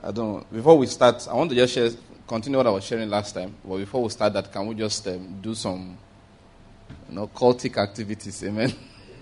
I don't know. Before we start, I want to just continue what I was sharing last time. But before we start that, can we just do some, cultic activities? Amen.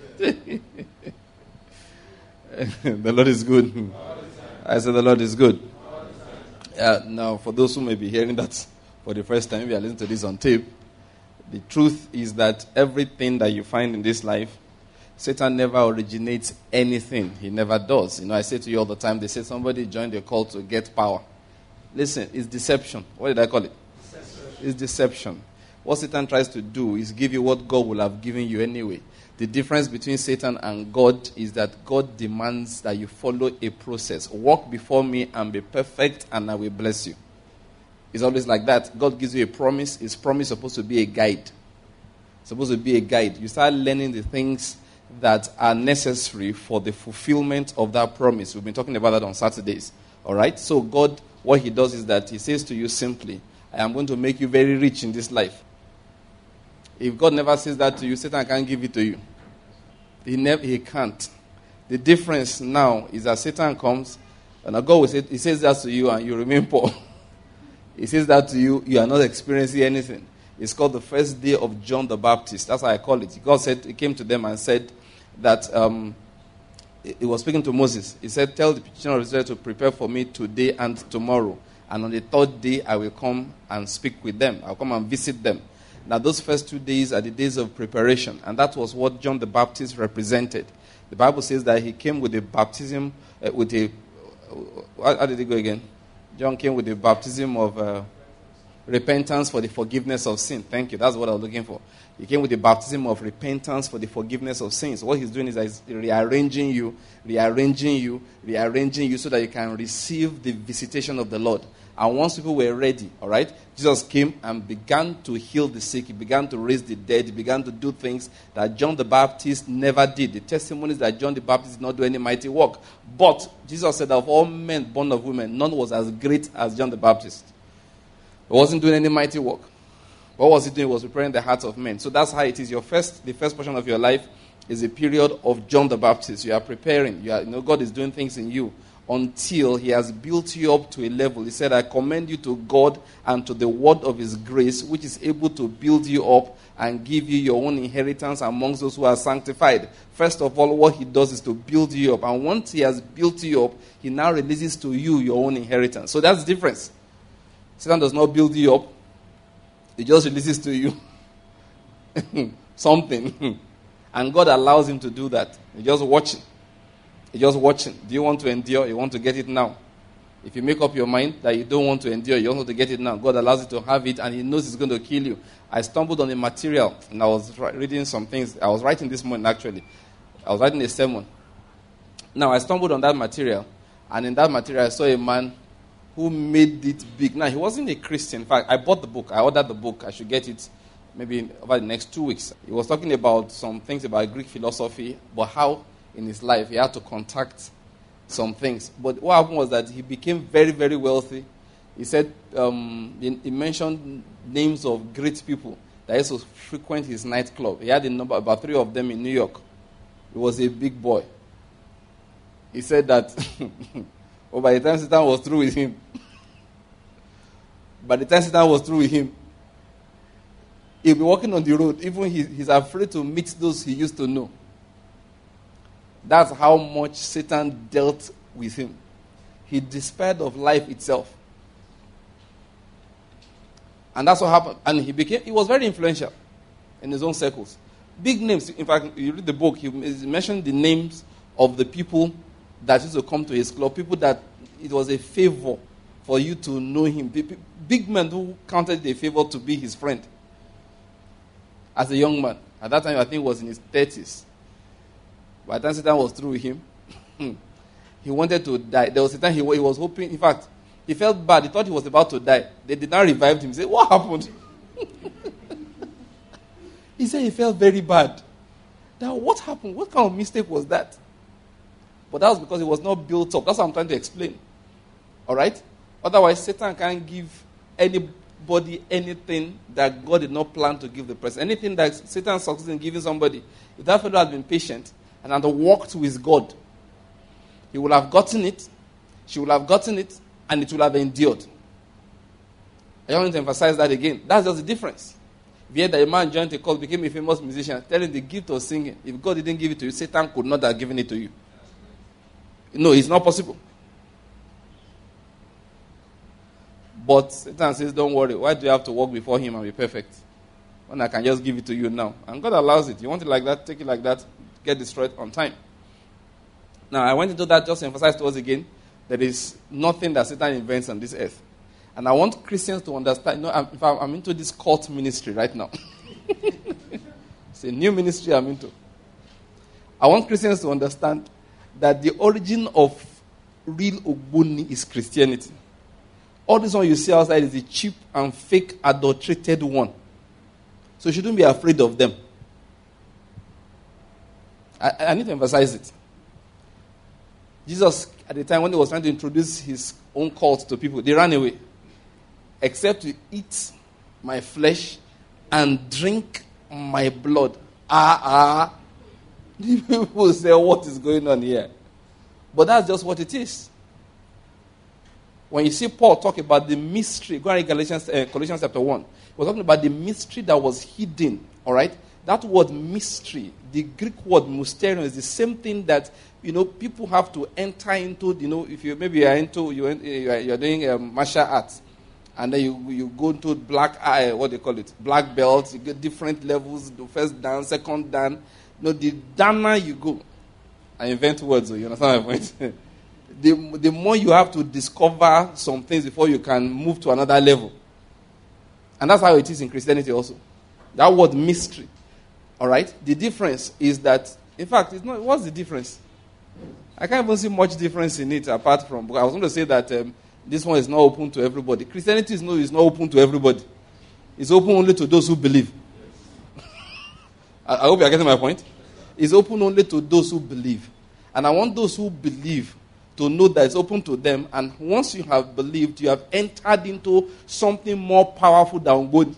The Lord is good. I said the Lord is good. Now, for those who may be hearing that for the first time, we are listening to this on tape. The truth is that everything that you find in this life, Satan never originates anything. He never does. I say to you all the time, they say somebody joined the cult to get power. Listen, it's deception. What did I call it? Deception. It's deception. What Satan tries to do is give you what God will have given you anyway. The difference between Satan and God is that God demands that you follow a process. Walk before me and be perfect, and I will bless you. It's always like that. God gives you a promise. His promise is supposed to be a guide. It's supposed to be a guide. You start learning the things that are necessary for the fulfillment of that promise. We've been talking about that on Saturdays. All right? So God, what he does is that he says to you simply, I am going to make you very rich in this life. If God never says that to you, Satan can't give it to you. He can't. The difference now is that Satan comes, and God will say, he says that to you and you remain poor. He says that to you, you are not experiencing anything. It's called the first day of John the Baptist. That's how I call it. God said, he came to them and said that he was speaking to Moses. He said, tell the children of Israel to prepare for me today and tomorrow. And on the third day, I will come and speak with them. I'll come and visit them. Now, those first 2 days are the days of preparation. And that was what John the Baptist represented. The Bible says that he came with a baptism, how did it go again? John came with the baptism of repentance for the forgiveness of sin. Thank you. That's what I was looking for. He came with the baptism of repentance for the forgiveness of sins. What he's doing is he's rearranging you so that you can receive the visitation of the Lord. And once people were ready, all right, Jesus came and began to heal the sick. He began to raise the dead. He began to do things that John the Baptist never did. The testimonies that John the Baptist did not do any mighty work. But Jesus said that of all men born of women, none was as great as John the Baptist. He wasn't doing any mighty work. What was he doing? He was preparing the hearts of men. So that's how it is. The first portion of your life is a period of John the Baptist. You are preparing. God is doing things in you until he has built you up to a level. He said, I commend you to God and to the word of his grace, which is able to build you up and give you your own inheritance amongst those who are sanctified. First of all, what he does is to build you up. And once he has built you up, he now releases to you your own inheritance. So that's the difference. Satan does not build you up. He just releases to you something. And God allows him to do that. He's just watching. He's just watching. Do you want to endure? You want to get it now. If you make up your mind that you don't want to endure, you want to get it now, God allows you to have it, and he knows it's going to kill you. I stumbled on a material, and I was reading some things. I was writing this morning, actually. I was writing a sermon. Now, I stumbled on that material, and in that material, I saw a man who made it big. Now, he wasn't a Christian. In fact, I bought the book. I ordered the book. I should get it maybe over the next 2 weeks. He was talking about some things about Greek philosophy, but how in his life he had to contact some things. But what happened was that he became very, very wealthy. He said, he mentioned names of great people that used to frequent his nightclub. He had about 3 of them in New York. He was a big boy. He said that by the time Satan was through with him, he'll be walking on the road. Even he's afraid to meet those he used to know. That's how much Satan dealt with him. He despaired of life itself. And that's what happened. And he was very influential in his own circles. Big names. In fact, you read the book, he mentioned the names of the people that used to come to his club, people that it was a favor for you to know him. Big men who counted it a favor to be his friend. As a young man. At that time, I think he was in his 30s. By the time Satan was through with him, he wanted to die. There was a time he was hoping, in fact, he felt bad. He thought he was about to die. They did not revive him. He said, what happened? He said he felt very bad. Now, what happened? What kind of mistake was that? But that was because he was not built up. That's what I'm trying to explain. All right? Otherwise, Satan can't give anybody anything that God did not plan to give the person. Anything that Satan succeeds in giving somebody, if that fellow had been patient and had walked with God, he would have gotten it, she would have gotten it, and it will have endured. I want to emphasize that again. That's just the difference. If you hear that a man joined a cult, became a famous musician, telling the gift of singing, if God didn't give it to you, Satan could not have given it to you. No, it's not possible. But Satan says, don't worry. Why do you have to walk before him and be perfect? When I can just give it to you now. And God allows it. You want it like that, take it like that, get destroyed on time. Now, I went into that just to emphasize to us again, there is nothing that Satan invents on this earth. And I want Christians to understand, I'm into this cult ministry right now. It's a new ministry I'm into. I want Christians to understand that the origin of real Ogboni is Christianity. All this one you see outside is a cheap and fake, adulterated one. So you shouldn't be afraid of them. I need to emphasize it. Jesus, at the time when he was trying to introduce his own cult to people, they ran away. Except to eat my flesh and drink my blood. People say, what is going on here? But that's just what it is. When you see Paul talk about the mystery, go and read Colossians chapter 1. We're talking about the mystery that was hidden. All right? That word mystery, the Greek word mysterion, is the same thing that, people have to enter into, if you maybe are into, you're doing martial arts. And then you go into black belt, you get different levels, the first dan, second dan. The danner you go. I invent words, so you understand my point? The more you have to discover some things before you can move to another level. And that's how it is in Christianity also. That word mystery. All right? The difference is that, in fact, it's not. What's the difference? I can't even see much difference in it apart from, I was going to say that this one is not open to everybody. Christianity is not open to everybody. It's open only to those who believe. I hope you are getting my point. It's open only to those who believe. And I want those who believe to know that it's open to them. And once you have believed, you have entered into something more powerful than God.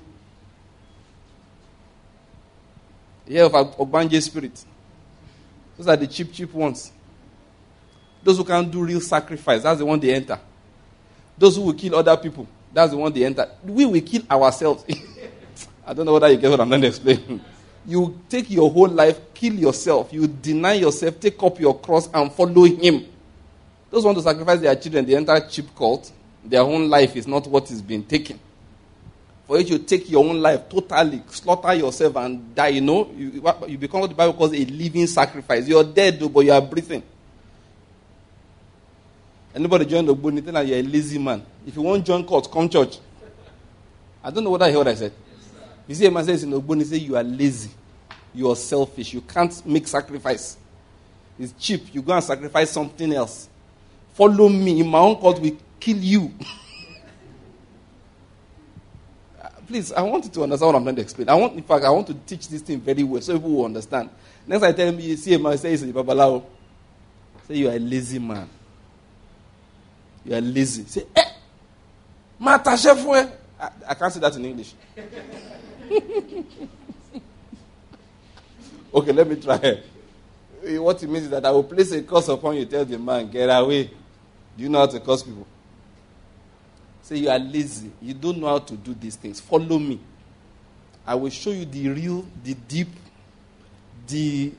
You hear of Ogbanje spirit. Those are the cheap ones. Those who can't do real sacrifice, that's the one they enter. Those who will kill other people, that's the one they enter. We will kill ourselves. I don't know whether you get what I'm trying to explain. You take your whole life, kill yourself. You deny yourself, take up your cross and follow him. Those who want to sacrifice their children, they enter cheap cult. Their own life is not what is being taken. For you to take your own life totally, slaughter yourself and die, you become what the Bible calls a living sacrifice. You're dead, but you are breathing. Anybody join the Ogboni, tell you're a lazy man. If you want to join cult, come church. I don't know what I heard what I said. You see a man says in Ogboni, say you are lazy. You are selfish. You can't make sacrifice. It's cheap. You go and sacrifice something else. Follow me. In my own cult, we kill you. Please, I want you to understand what I'm trying to explain. I want to teach this thing very well so people will understand. Next I tell him, you see a man say, Babalao. Say you are a lazy man. You are lazy. Say, Mata chefwe. I can't say that in English. Okay, let me try. What it means is that I will place a curse upon you. Tell the man, get away. Do you know how to curse people? Say you are lazy. You don't know how to do these things. Follow me. I will show you the real, the deep, the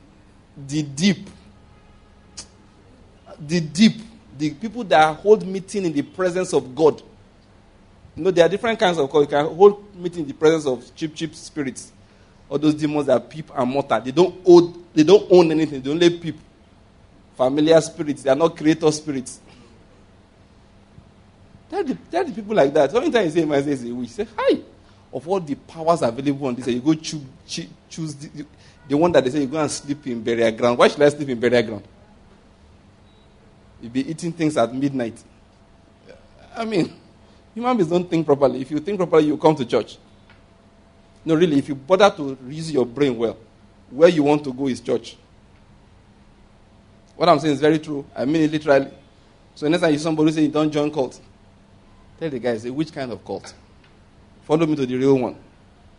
people that hold meeting in the presence of God. There are different kinds of cults. You can hold meeting in the presence of cheap spirits. All those demons that peep and mutter. They don't own anything. They only peep. Familiar spirits. They are not creator spirits. Tell the people like that. Sometimes you say, man says a witch. Say, hi. Of all the powers available on this, you go choose the one that they say you go and sleep in burial ground. Why should I sleep in burial ground? You'll be eating things at midnight. I mean, human beings don't think properly. If you think properly, you come to church. No, really, if you bother to use your brain well, where you want to go is church. What I'm saying is very true. I mean it literally. So next time you see somebody say you don't join cult, tell the guy, say, which kind of cult? Follow me to the real one.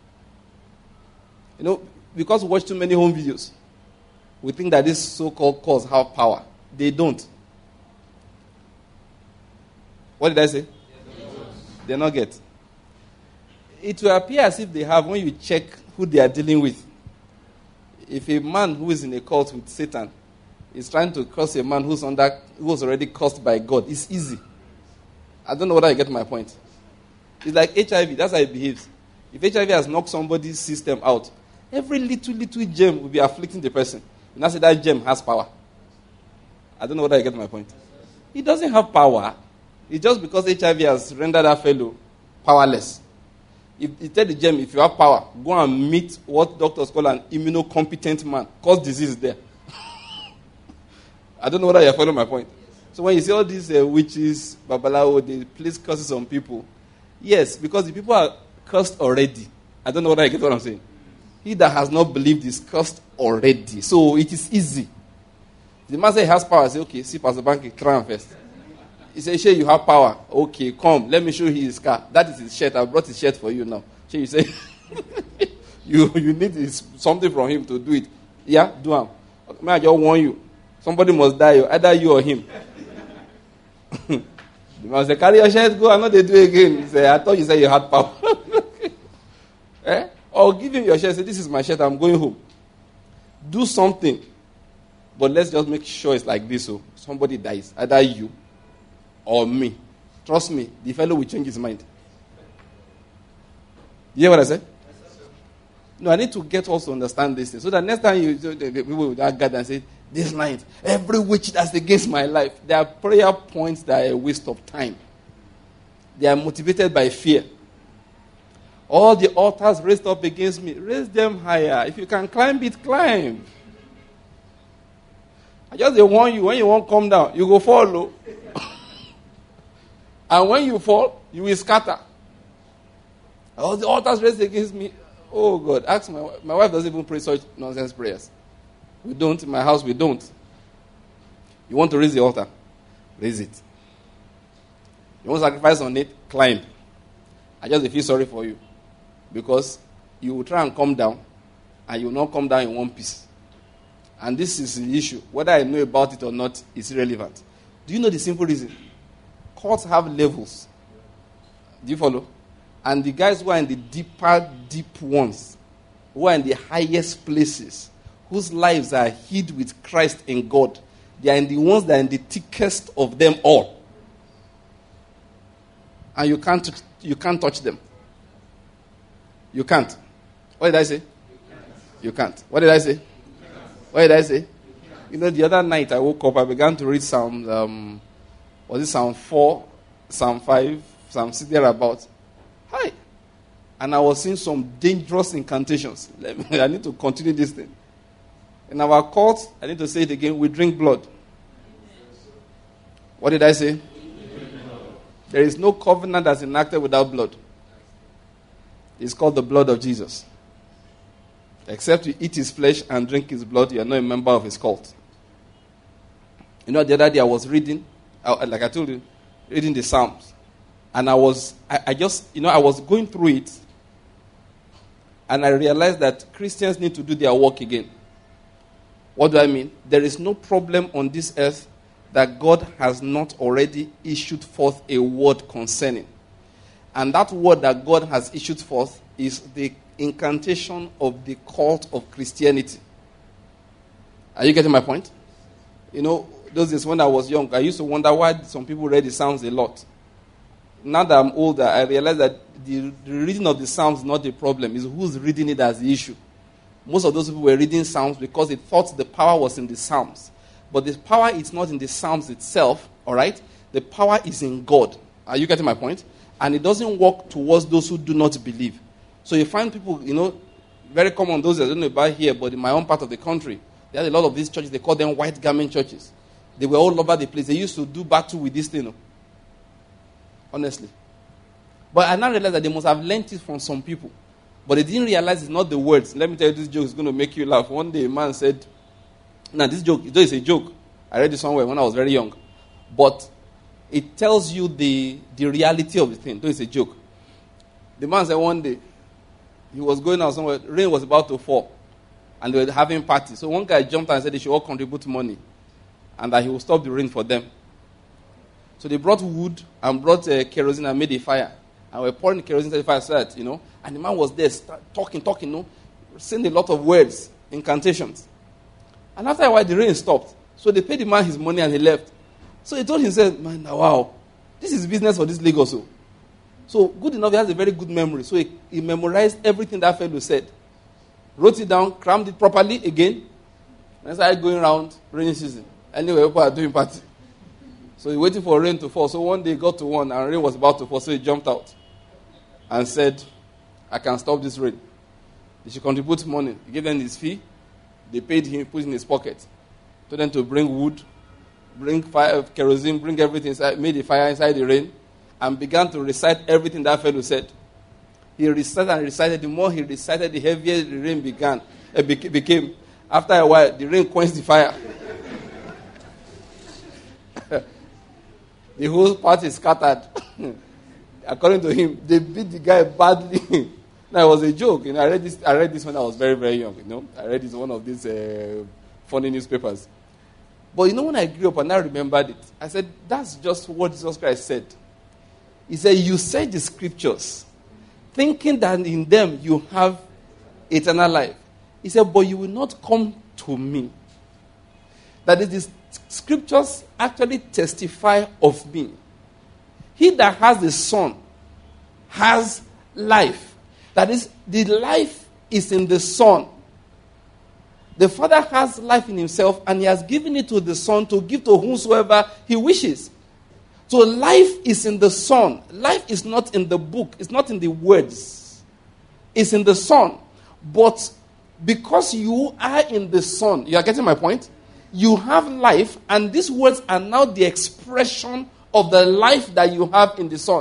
Because we watch too many home videos, we think that these so-called cults have power. They don't. What did I say? They not get. It will appear as if they have when you check who they are dealing with. If a man who is in a cult with Satan is trying to curse a man who was already cursed by God, it's easy. I don't know whether I get my point. It's like HIV. That's how it behaves. If HIV has knocked somebody's system out, every little gem will be afflicting the person. And I say that gem has power. I don't know whether I get my point. It doesn't have power. It's just because HIV has rendered that fellow powerless. If you tell the gem, if you have power, go and meet what doctors call an immunocompetent man. Cause disease there. I don't know whether you're following my point. So when you see all these witches, babalawo, they place curses on people. Yes, because the people are cursed already. I don't know whether I get what I'm saying. He that has not believed is cursed already. So it is easy. The man says he has power. I say, okay, see Pastor Banky, try him first. He says, Shay, you have power. Okay, come, let me show you his car. That is his shirt. I brought his shirt for you now. Shay, you say, you need something from him to do it. Yeah, do him. May I just warn you. Somebody must die, either you or him. The man say, carry your shirt, go, and not they do it again. He say, I thought you said you had power. Or give him your shirt, say, this is my shirt, I'm going home. Do something. But let's just make sure it's like this. So somebody dies, either you or me. Trust me, the fellow will change his mind. You hear what I said? No, I need to get us to understand this thing. So that next time the people will gather and say, this night, every witch that's against my life, there are prayer points that are a waste of time. They are motivated by fear. All the altars raised up against me, raise them higher. If you can climb it, climb. I just warn you, when you won't come down, you go fall low. And when you fall, you will scatter. All the altars raised against me. Oh God, ask my wife. My wife doesn't even pray such nonsense prayers. We don't, in my house we don't. You want to raise the altar? Raise it. You want to sacrifice on it? Climb. I just feel sorry for you. Because you will try and come down, and you will not come down in one piece. And this is the issue. Whether I know about it or not is irrelevant. Do you know the simple reason? Courts have levels. Do you follow? And the guys who are in the deep ones, who are in the highest places, whose lives are hid with Christ in God, they are in the ones that are in the thickest of them all. And you can't touch them. You can't. What did I say? You can't. What did I say? What did I say? You know, the other night I woke up, I began to read Psalm, was it Psalm 4, Psalm 5, Psalm 6, thereabouts. Hi. And I was seeing some dangerous incantations. I need to continue this thing. In our court, I need to say it again, we drink blood. What did I say? There is no covenant that's enacted without blood. It's called the blood of Jesus. Except you eat his flesh and drink his blood, you are not a member of his cult. You know, the other day I was reading, like I told you, reading the Psalms. And I was going through it. And I realized that Christians need to do their work again. What do I mean? There is no problem on this earth that God has not already issued forth a word concerning. And that word that God has issued forth is the incantation of the cult of Christianity. Are you getting my point? You know, those days when I was young, I used to wonder why some people read the Psalms a lot. Now that I'm older, I realize that the reading of the Psalms is not the problem. It's who's reading it as the issue. Most of those people were reading Psalms because they thought the power was in the Psalms. But the power is not in the Psalms itself, all right? The power is in God. Are you getting my point? And it doesn't work towards those who do not believe. So you find people, you know, very common, those that don't know about here, but in my own part of the country, there are a lot of these churches, they call them white garment churches. They were all over the place. They used to do battle with this thing, you know? Honestly. But I now realize that they must have learnt it from some people. But they didn't realize it's not the words. Let me tell you, this joke is going to make you laugh. One day a man said, this joke is a joke. I read it somewhere when I was very young. But it tells you the reality of the thing. Though it's a joke. The man said one day, he was going out somewhere, rain was about to fall. And they were having parties. So one guy jumped and said they should all contribute money. And that he will stop the rain for them. So they brought wood and brought kerosene and made a fire. And we're pouring the kerosene into the fire so that, and the man was there talking, saying a lot of words, incantations. And after a while, the rain stopped. So they paid the man his money and he left. So he told himself, man, wow, this is business for this Lagos. So good enough, he has a very good memory. So he memorized everything that fellow said. Wrote it down, crammed it properly again. And started going around rainy season. Anyway, people are doing party. So he waited for rain to fall. So one day he got to one and rain was about to fall. So he jumped out and said, I can stop this rain. They should contribute money. He gave them his fee. They paid him, put it in his pocket. Told them to bring wood, bring fire, kerosene, bring everything inside, made a fire inside the rain, and began to recite everything that fellow said. He recited and recited. The more he recited, the heavier the rain became. After a while, the rain quenched the fire. The whole party scattered. According to him, they beat the guy badly. Now, it was a joke. I read this when I was very, very young. I read this in one of these funny newspapers. But when I grew up and I remembered it, I said, that's just what Jesus Christ said. He said, you said the scriptures, thinking that in them you have eternal life. He said, but you will not come to me. That is, the scriptures actually testify of me. He that has the Son has life. That is, the life is in the Son. The Father has life in himself, and he has given it to the Son to give to whomsoever he wishes. So life is in the Son. Life is not in the book. It's not in the words. It's in the Son. But because you are in the Son, you are getting my point? You have life, and these words are now the expression of the life that you have in the Son.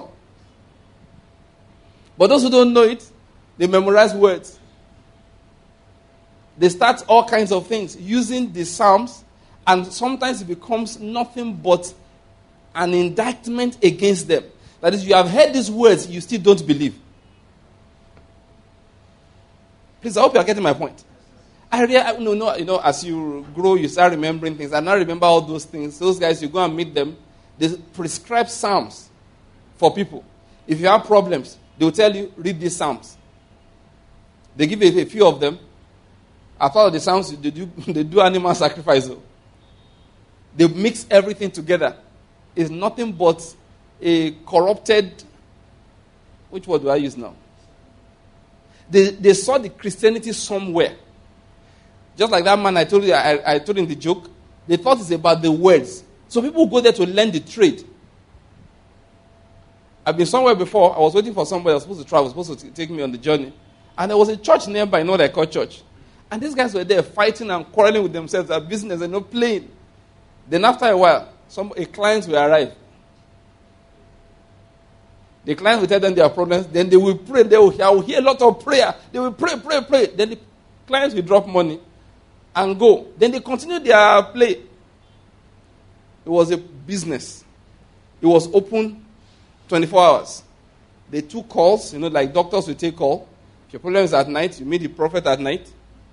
But those who don't know it, they memorize words. They start all kinds of things using the Psalms, and sometimes it becomes nothing but an indictment against them. That is, you have heard these words, you still don't believe. Please, I hope you are getting my point. As you grow, you start remembering things. I now remember all those things. Those guys, you go and meet them, they prescribe Psalms for people. If you have problems, they will tell you, read these Psalms. They give a few of them. As part of the Psalms, they do animal sacrifice. They mix everything together. It's nothing but a corrupted... Which word do I use now? They saw the Christianity somewhere. Just like that man I told you, I told him the joke. They thought it's about the words. So people go there to learn the trade. I've been somewhere before. I was waiting for somebody. I was supposed to travel. Supposed to take me on the journey. And there was a church nearby. What I call church. And these guys were there fighting and quarreling with themselves. Their business and not playing. Then after a while, a client will arrive. The client will tell them their problems. Then they will pray. I will hear a lot of prayer. They will pray. Then the clients will drop money and go. Then they continue their play. It was a business. It was open 24 hours. They took calls, like doctors will take call. If your problem is at night, you meet the prophet at night.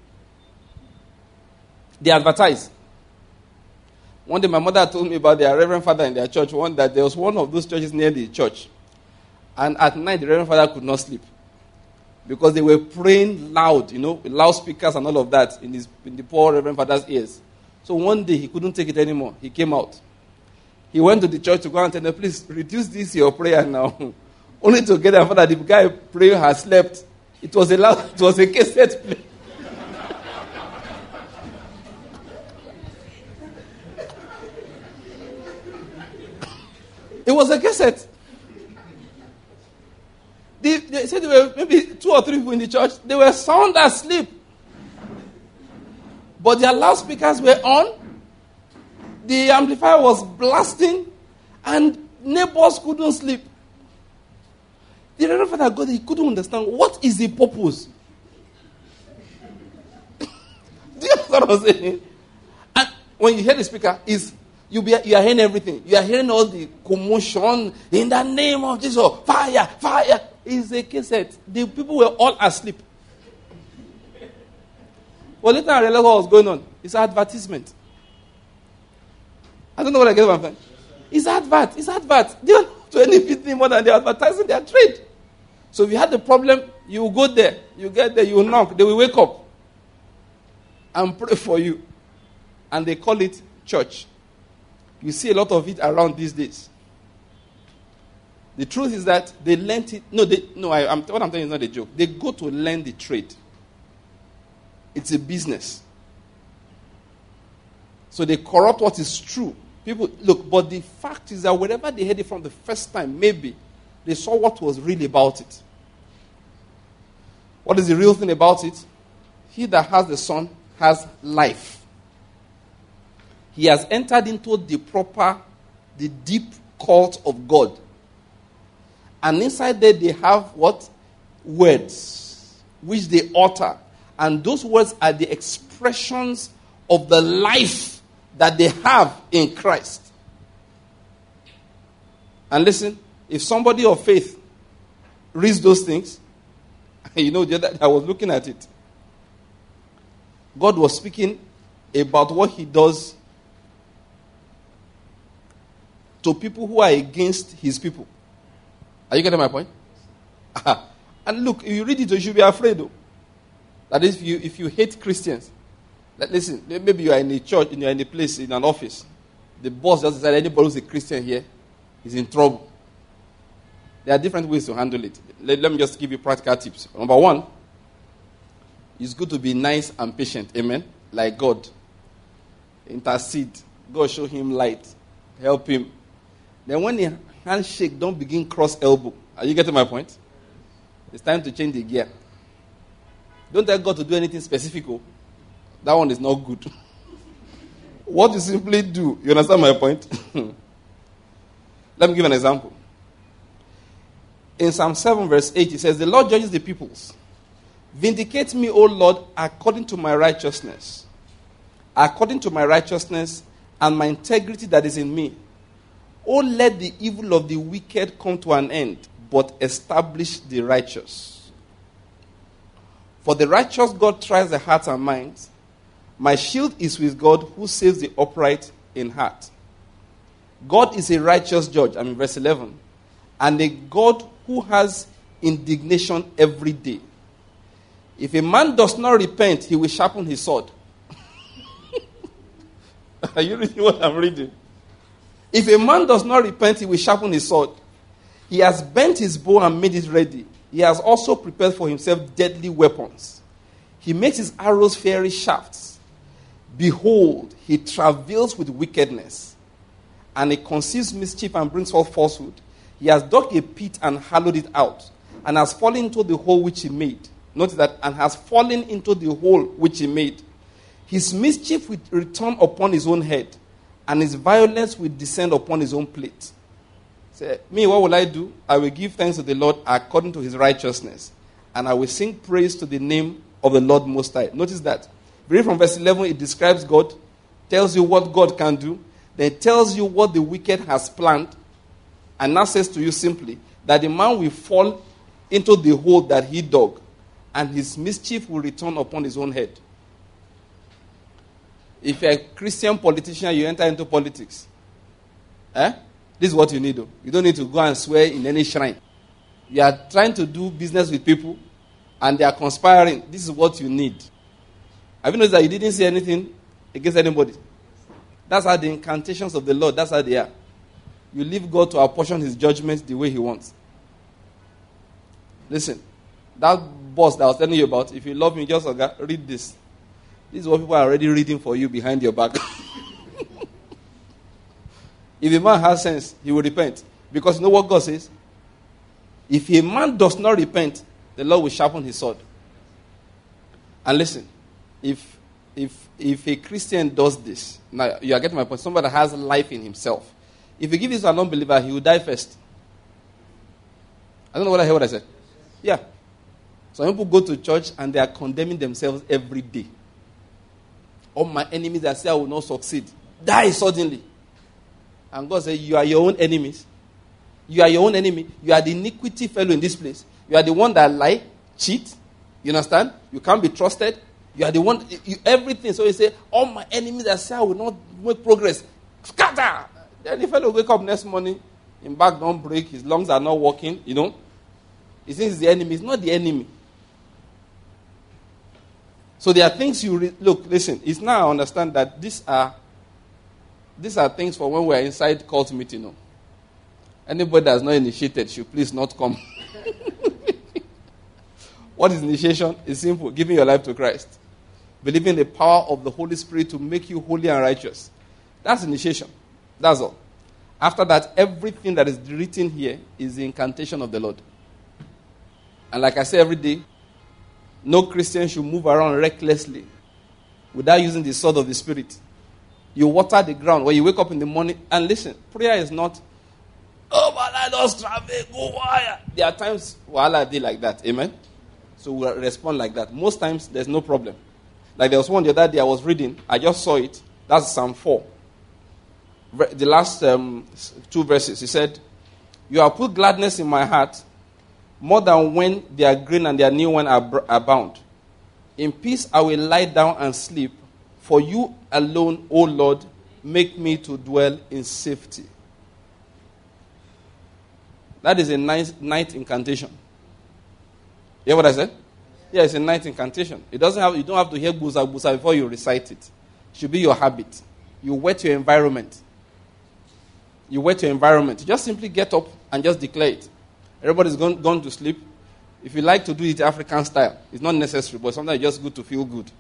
They advertise. One day my mother told me about their reverend father in their church, that there was one of those churches near the church. And at night, the reverend father could not sleep. Because they were praying loud, with loudspeakers and all of that in the poor reverend father's ears. So one day he couldn't take it anymore. He came out. He went to the church to go and tell them, please reduce this your prayer now. Only to get there that the guy praying has slept. It was a cassette play. It was a cassette. They said there were maybe 2 or 3 people in the church. They were sound asleep. But their loudspeakers were on. The amplifier was blasting. And neighbors couldn't sleep. The Reverend Father God, he couldn't understand what is the purpose. Do you understand what I'm saying? And when you hear the speaker, you are hearing everything. You are hearing all the commotion. In the name of Jesus, fire, fire. It's a cassette. The people were all asleep. Well, later I realized what was going on. It's an advertisement. I don't know what I get from that. It's advert. It's advert. They don't do anything more than they're advertising their trade. So if you had the problem, you will go there. You get there, you will knock. They will wake up and pray for you. And they call it church. You see a lot of it around these days. The truth is that they learned it. What I'm telling you is not a joke. They go to learn the trade. It's a business. So they corrupt what is true. People, look, but the fact is that wherever they heard it from the first time, maybe they saw what was really about it. What is the real thing about it? He that has the Son has life. He has entered into the deep cult of God. And inside there they have what? Words, which they utter. And those words are the expressions of the life that they have in Christ. And listen, if somebody of faith reads those things, you know, I was looking at it. God was speaking about what he does to people who are against his people. Are you getting my point? And look, if you read it, you should be afraid, though. That is, if you hate Christians, listen, maybe you are in a church, you are in a place, in an office. The boss just decided anybody who's a Christian here is in trouble. There are different ways to handle it. Let me just give you practical tips. Number one, it's good to be nice and patient. Amen? Like God. Intercede. God show him light. Help him. Then when the handshake, don't begin cross elbow. Are you getting my point? It's time to change the gear. Don't tell God to do anything specific. That one is not good. What you simply do, you understand my point? Let me give an example. In Psalm 7 verse 8, it says, the Lord judges the peoples. Vindicate me, O Lord, according to my righteousness. According to my righteousness and my integrity that is in me. O let the evil of the wicked come to an end, but establish the righteous. For the righteous God tries the hearts and minds. My shield is with God who saves the upright in heart. God is a righteous judge. I'm in verse 11. And a God who has indignation every day. If a man does not repent, he will sharpen his sword. Are you reading what I'm reading? If a man does not repent, he will sharpen his sword. He has bent his bow and made it ready. He has also prepared for himself deadly weapons. He makes his arrows fiery shafts. Behold, he travails with wickedness. And he conceives mischief and brings forth falsehood. He has dug a pit and hollowed it out, and has fallen into the hole which he made. Notice that, and has fallen into the hole which he made. His mischief will return upon his own head, and his violence will descend upon his own plate. Say, me, what will I do? I will give thanks to the Lord according to his righteousness, and I will sing praise to the name of the Lord Most High. Notice that. Read from verse 11, it describes God, tells you what God can do, then it tells you what the wicked has planned, and now says to you simply that the man will fall into the hole that he dug, and his mischief will return upon his own head. If you're a Christian politician, you enter into politics. This is what you need. Though. You don't need to go and swear in any shrine. You are trying to do business with people, and they are conspiring. This is what you need. Have you noticed that you didn't say anything against anybody? That's how the incantations of the Lord, that's how they are. You leave God to apportion his judgments the way he wants. Listen, that boss that I was telling you about, if you love me, just read this. This is what people are already reading for you behind your back. If a man has sense, he will repent. Because you know what God says? If a man does not repent, the Lord will sharpen his sword. And listen, if a Christian does this, now you are getting my point, somebody that has life in himself, if you give this to an unbeliever, he will die first. I don't know what I said. Yeah. Some people go to church and they are condemning themselves every day. All my enemies that say I will not succeed, die suddenly. And God said, you are your own enemies. You are your own enemy. You are the iniquity fellow in this place. You are the one that lie, cheat. You understand? You can't be trusted. You are the one, everything. So he said, all my enemies that say I will not make progress, scatter. Then the fellow wake up next morning, his back don't break, his lungs are not working, He thinks it's the enemy. It's not the enemy. So there are things look, listen, it's now I understand that these are things for when we are inside cult meeting. Anybody that's not initiated should please not come. What is initiation? It's simple. Giving your life to Christ. Believing the power of the Holy Spirit to make you holy and righteous. That's initiation. That's all. After that, everything that is written here is the incantation of the Lord. And like I say every day, no Christian should move around recklessly without using the sword of the Spirit. You water the ground. When you wake up in the morning, and listen, prayer is not, but I don't travel, go wire. There are times I did like that. Amen? So we'll respond like that. Most times, there's no problem. Like there was one the other day I was reading. I just saw it. That's Psalm 4. The last 2 verses. He said, you have put gladness in my heart more than when their grain and their new wine abound. In peace I will lie down and sleep. For you alone, O Lord, make me to dwell in safety. That is a night incantation. You hear what I said? Yeah, it's a night incantation. You don't have to hear busa busa before you recite it. It should be your habit. You wet your environment. You wet your environment. Just simply get up and just declare it. Everybody's gone to sleep. If you like to do it African style, it's not necessary, but sometimes it's just good to feel good.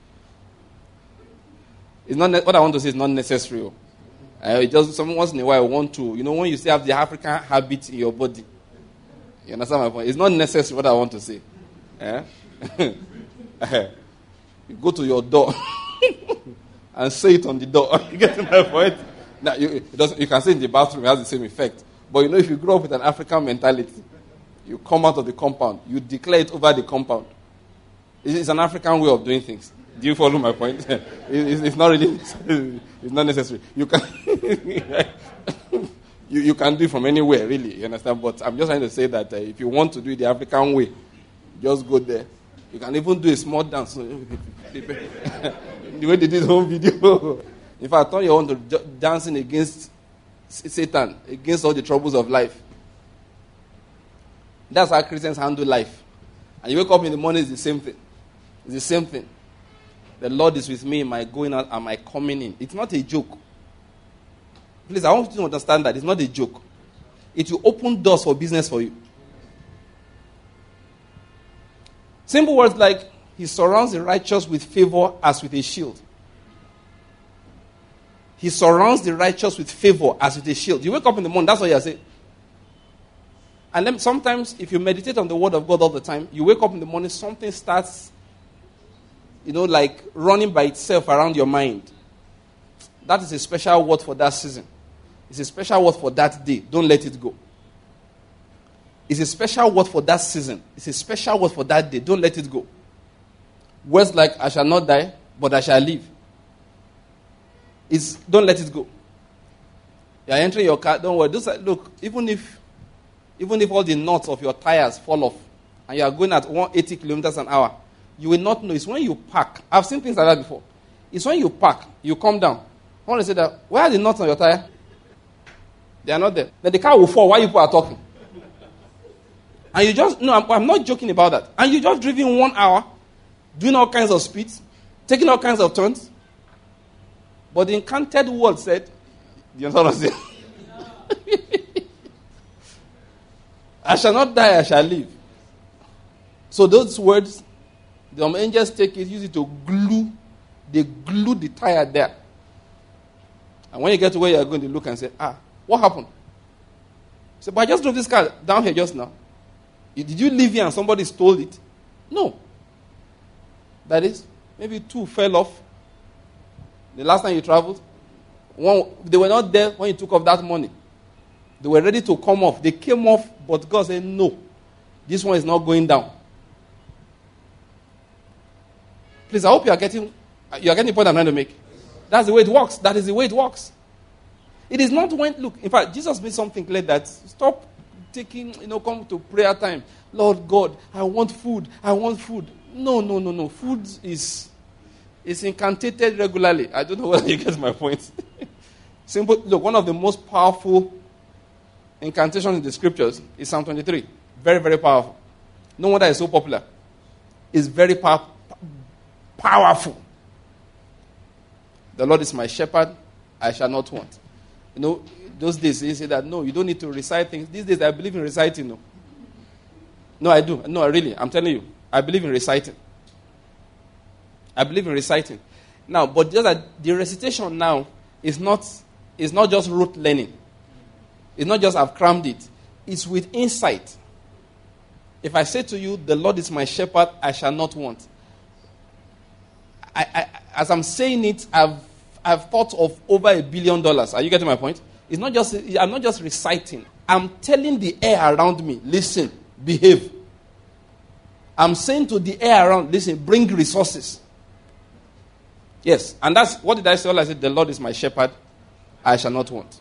It's not what I want to say is not necessary. Just once in a while I want to, when you still have the African habit in your body. You understand my point? It's not necessary what I want to say. You go to your door and say it on the door. You get my point? Now, you can say it in the bathroom, it has the same effect. But if you grow up with an African mentality, you come out of the compound, you declare it over the compound. It's an African way of doing things. Do you follow my point? It's not really, it's not necessary. You can, you can do it from anywhere, really. You understand? But I'm just trying to say that if you want to do it the African way, just go there. You can even do a small dance. The way they did the home video. In fact, I thought you want to dancing against Satan, against all the troubles of life. That's how Christians handle life. And you wake up in the morning, it's the same thing. It's the same thing. The Lord is with me in my going out and my coming in. It's not a joke. Please, I want you to understand that. It's not a joke. It will open doors for business for you. Simple words like, He surrounds the righteous with favor as with a shield. He surrounds the righteous with favor as with a shield. You wake up in the morning, that's what you say. And then sometimes, if you meditate on the word of God all the time, you wake up in the morning, something starts, like running by itself around your mind. That is a special word for that season. It's a special word for that day. Don't let it go. It's a special word for that season. It's a special word for that day. Don't let it go. Words like, I shall not die, but I shall live. Don't let it go. You're entering your car, don't worry. Look, even if all the nuts of your tires fall off, and you are going at 180 kilometers an hour, you will not know. It's when you park. I've seen things like that before. It's when you park, you come down. I want to say that, where are the nuts on your tire? They are not there. Then the car will fall while you people are talking. And you just, no, I'm not joking about that. And you just driven 1 hour, doing all kinds of speeds, taking all kinds of turns. But the incanted word said, you know what I'm saying? I shall not die, I shall live. So those words, the angels take it, use it to glue. They glue the tire there. And when you get to where you're going, they look and say, what happened? Say, but I just drove this car down here just now. Did you leave here and somebody stole it? No. That is, maybe 2 fell off. The last time you traveled, they were not there when you took off that morning. They were ready to come off. They came off, but God said, no, this one is not going down. Please, I hope you are getting the point I'm trying to make. That's the way it works. That is the way it works. It is not when, look, in fact, Jesus made something clear that stop taking, come to prayer time. Lord God, I want food. I want food. No. Food is incantated regularly. I don't know whether you get my point. Simple. Look, one of the most powerful incantations in the scriptures is Psalm 23. Very, very powerful. No wonder it's so popular. It's very powerful. The Lord is my shepherd, I shall not want. You know, those days they say that, no, you don't need to recite things. These days I believe in reciting. No, I do. No, really, I'm telling you. I believe in reciting. I believe in reciting. Now, but just that the recitation now is not just rote learning. It's not just I've crammed it. It's with insight. If I say to you, the Lord is my shepherd, I shall not want. As I'm saying it, I've thought of over $1 billion. Are you getting my point? It's not just, I'm not just reciting. I'm telling the air around me, listen, behave. I'm saying to the air around, listen, bring resources. Yes, and that's, what did I say? All I said, the Lord is my shepherd, I shall not want.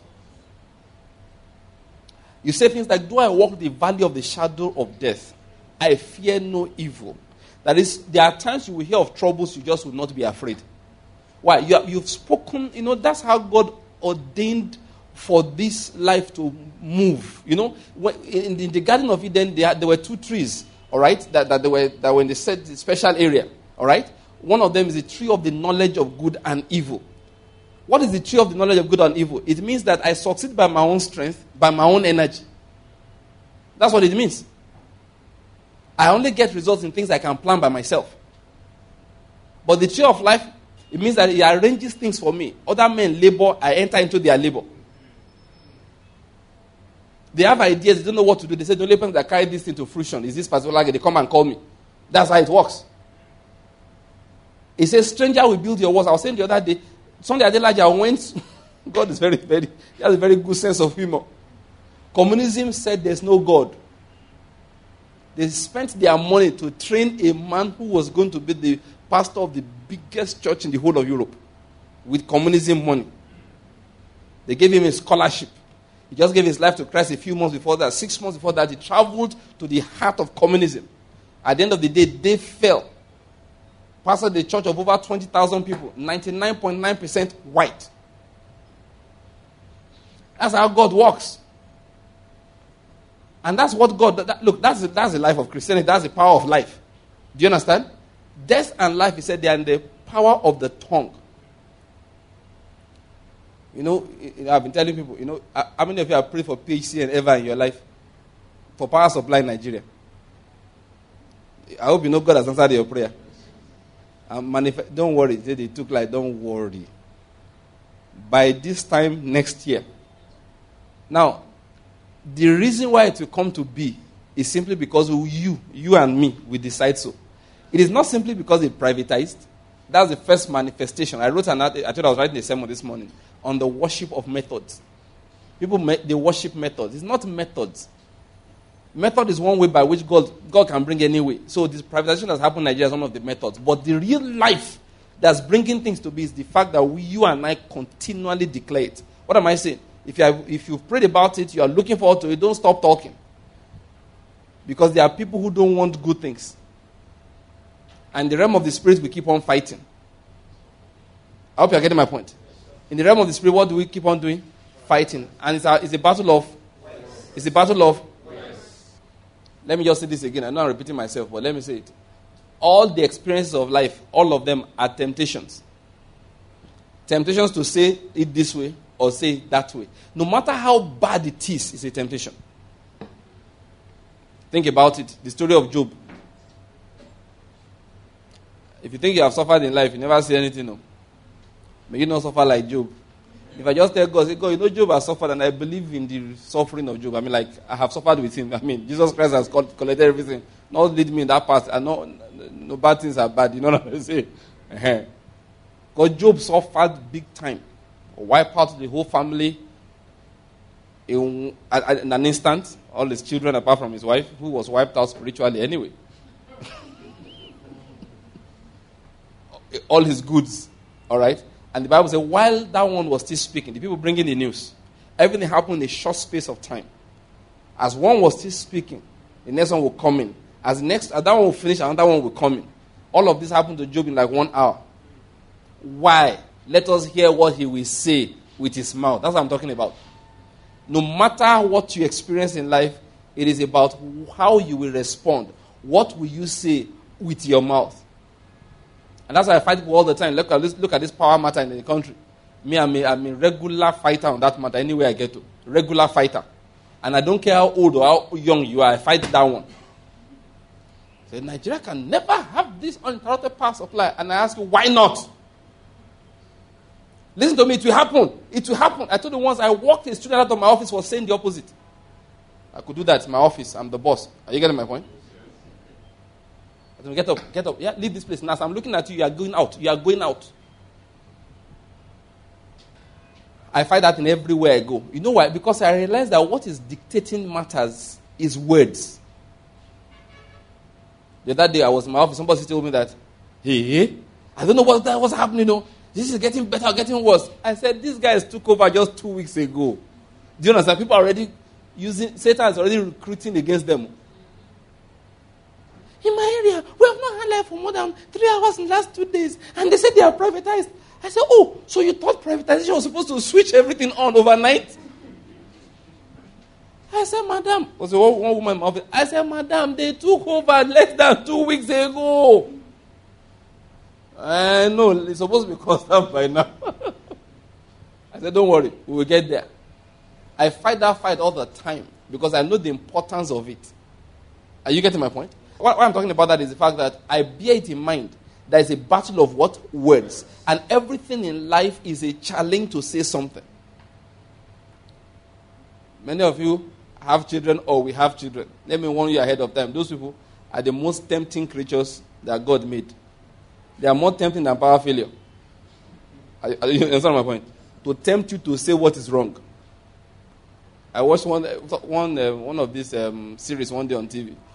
You say things like, do I walk the valley of the shadow of death? I fear no evil. That is, there are times you will hear of troubles, you just will not be afraid. Why? You've spoken, that's how God ordained for this life to move. In the Garden of Eden, there were 2 trees, all right, that were in the special area, all right? One of them is the tree of the knowledge of good and evil. What is the tree of the knowledge of good and evil? It means that I succeed by my own strength, by my own energy. That's what it means. I only get results in things I can plan by myself. But the tree of life, it means that it arranges things for me. Other men labor, I enter into their labor. They have ideas, they don't know what to do. They say the only person that carry this thing to fruition is this particular guy. They come and call me. That's how it works. It says, stranger will build your walls. I was saying the other day, Sunday Adelaja went, God is very, very, he has a very good sense of humor. Communism said there's no God. They spent their money to train a man who was going to be the pastor of the biggest church in the whole of Europe with communism money. They gave him a scholarship. He just gave his life to Christ a few months before that. 6 months before that, he traveled to the heart of communism. At the end of the day, they fell. Pastored the church of over 20,000 people, 99.9% white. That's how God works. And that's what God, that's the life of Christianity. That's the power of life. Do you understand? Death and life, he said, they are in the power of the tongue. I've been telling people, how many of you have prayed for PHC and ever in your life? For Power Supply in Nigeria. I hope you know God has answered your prayer. Don't worry. They took like, don't worry. By this time next year. Now, the reason why it will come to be is simply because you and me, we decide so. It is not simply because they privatized. That's the first manifestation. I thought I was writing a sermon this morning on the worship of methods. People, they worship methods. It's not methods. Method is one way by which God can bring any way. So this privatization that's happened in Nigeria is one of the methods. But the real life that's bringing things to be is the fact that you and I continually declare it. What am I saying? If you've prayed about it, you are looking forward to it, don't stop talking. Because there are people who don't want good things. And the realm of the spirit, we keep on fighting. I hope you're getting my point. In the realm of the spirit, what do we keep on doing? Fighting. And it's a battle of... It's a battle of... Let me just say this again. I know I'm repeating myself, but let me say it. All the experiences of life, all of them are temptations. Temptations to say it this way or say it that way. No matter how bad it is, it's a temptation. Think about it. The story of Job. If you think you have suffered in life, you never say anything, no. May you not suffer like Job. If I just tell God, say, God, Job has suffered and I believe in the suffering of Job. I have suffered with him. Jesus Christ has collected everything. Not lead me in that path. No bad things are bad. You know what I'm saying? Because Job suffered big time. Wipe out the whole family in an instant. All his children apart from his wife, who was wiped out spiritually anyway. All his goods. All right? And the Bible says, while that one was still speaking, the people bringing the news, everything happened in a short space of time. As one was still speaking, the next one will come in. As that one will finish, another one will come in. All of this happened to Job in like 1 hour. Why? Let us hear what he will say with his mouth. That's what I'm talking about. No matter what you experience in life, it is about how you will respond. What will you say with your mouth? And that's why I fight people all the time. Look at this power matter in the country. Me, I'm a regular fighter on that matter anywhere I get to. Regular fighter. And I don't care how old or how young you are, I fight that one. So Nigeria can never have this uninterrupted power supply. And I ask you, why not? Listen to me, it will happen. It will happen. I told you once I walked a student out of my office was saying the opposite. I could do that in my office. I'm the boss. Are you getting my point? I said, get up. Yeah, leave this place. Now, as I'm looking at you, you are going out. You are going out. I find that in everywhere I go. You know why? Because I realize that what is dictating matters is words. The other day I was in my office, somebody told me that, hey, I don't know what's happening, This is getting better, getting worse. I said, these guys took over just 2 weeks ago. Do you understand? People are already Satan is already recruiting against them. In my area, we have not had life for more than 3 hours in the last 2 days. And they said they are privatized. I said, oh, so you thought privatization was supposed to switch everything on overnight? I said, madam, was one woman in my office. I said, madam, they took over less than 2 weeks ago. No, it's supposed to be constant by now. I said, don't worry, we will get there. I fight that fight all the time because I know the importance of it. Are you getting my point? What I'm talking about that is the fact that I bear it in mind. There is a battle of what? Words. And everything in life is a challenge to say something. Many of you have children or we have children. Let me warn you ahead of time. Those people are the most tempting creatures that God made. They are more tempting than power failure. You understand my point? To tempt you to say what is wrong. I watched one of these series one day on TV.